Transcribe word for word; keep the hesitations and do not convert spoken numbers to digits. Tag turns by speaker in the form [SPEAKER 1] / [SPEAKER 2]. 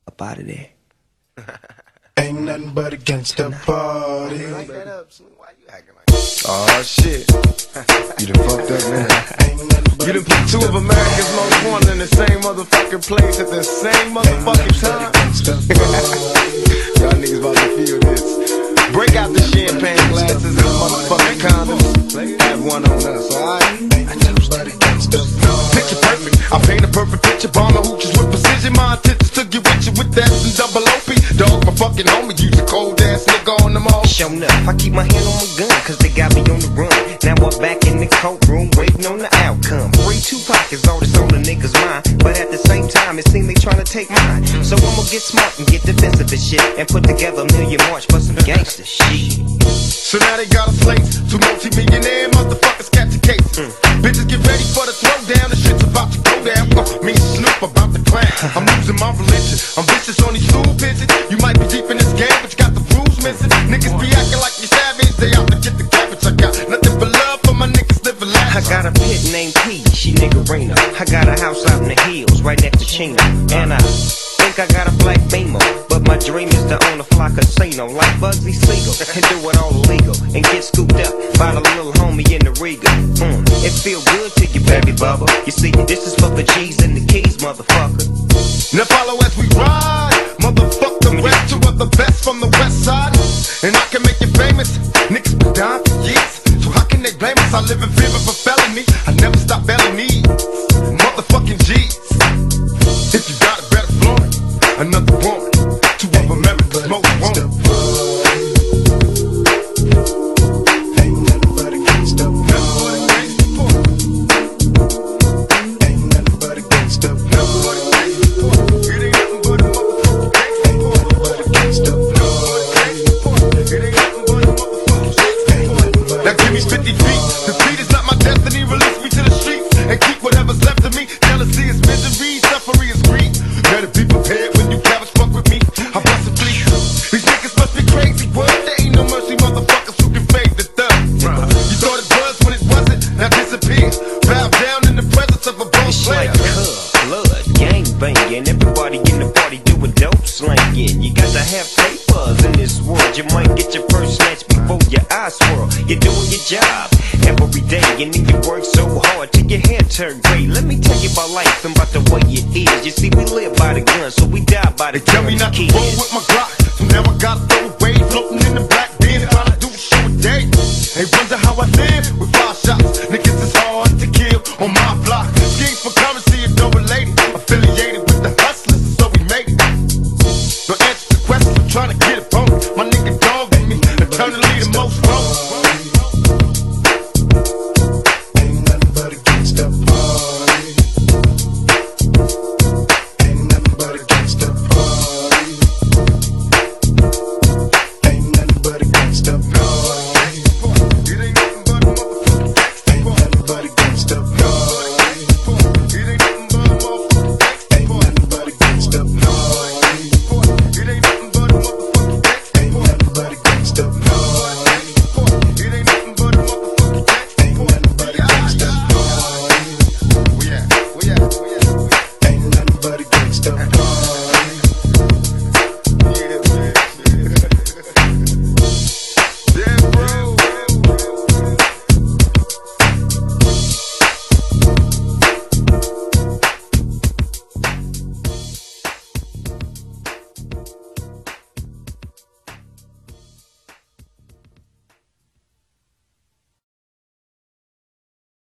[SPEAKER 1] up out of there.
[SPEAKER 2] Ain't nothing but a gangsta party.
[SPEAKER 3] Like that up, why you acting like that?
[SPEAKER 4] Oh shit. You done fucked up, man. You done put two of America's most wanted in the same motherfucking place at the same motherfucking time. Y'all niggas about to feel this. Break out the champagne glasses and the motherfucking condoms. Have one on us, alright? Picture perfect. I paint a perfect picture. Bomber hooches with precision. My intentions to get with you with that and double O P. Dog, my fucking homie. Use a cold ass nigga on them all.
[SPEAKER 1] Show enough, I keep my hand on my gun, cause they got me on the run. Now I'm back in the courtroom, waiting on the outcome. Free Tupac is all that's on the niggas' mind, but at the same time, it seems they tryna take mine. So I'ma get smart and get defensive and shit, and put together a million march for some gangster shit.
[SPEAKER 4] So now they got a slate, two multi-millionaire motherfuckers catch a case. Mm. Bitches get ready for the throwdown, the shit's about to go down. Uh, me and Snoop about to crash. I'm losing my religion, I'm vicious on these stool pigeons. You might be deep in this game, but you got the rules missing. Niggas be acting like you savage, they out to get the cabbage. I got nothing but love for my niggas living life.
[SPEAKER 1] I got a pit named P, she niggerina. I got a house out in the hills, right next to Chino. And I think I got a black Beamer, but my dream is to own a fly casino like Bugsy Siegel and do it all illegal and get scooped up by the little homie in the Riga. Mm, it feel good to you, baby bubba. You see, this is for the G's and the keys, motherfucker.
[SPEAKER 4] Now follow as we ride, motherfuck the rest. Two of the best from the west side, and I can make you famous. Niggas been dying for years, so how can they blame us? I live in fear of a felony. I never stop belling needs, motherfucking G's. If you got it, better flaunt it. Another woman, two of America's most wanted.
[SPEAKER 2] Ain't nothing but a gangsta party. Ain't nothing but a gangsta party.
[SPEAKER 4] It ain't nothing but a motherfucking gangsta party. It ain't nothing but a motherfucking gangsta party. Now give me fifty feet. Defeat is not my destiny. Release me to the streets and keep whatever's left of me. Jealousy is misery, suffering is greed. Better be prepared when you cabbage fuck with me. I bust a fleet. These niggas must be crazy. What? There ain't no mercy, motherfuckers who can fade the thug. You thought it was when it wasn't. Now disappear. Bow down in the presence of a boss
[SPEAKER 1] It's
[SPEAKER 4] player.
[SPEAKER 1] like cub, blood, gang banging. Everybody in the party doing dope slanging. You got to have papers in this world. You might get your first snatch before your eyes swirl. You're doing your job every day, and then you work so hard till your hair turn gray. Let me tell you about life and about the way it is. You see, we live by the gun, so we die by the
[SPEAKER 4] They tell
[SPEAKER 1] gun
[SPEAKER 4] me
[SPEAKER 1] as
[SPEAKER 4] not to
[SPEAKER 1] kids.
[SPEAKER 4] roll with my Glock, so now I gotta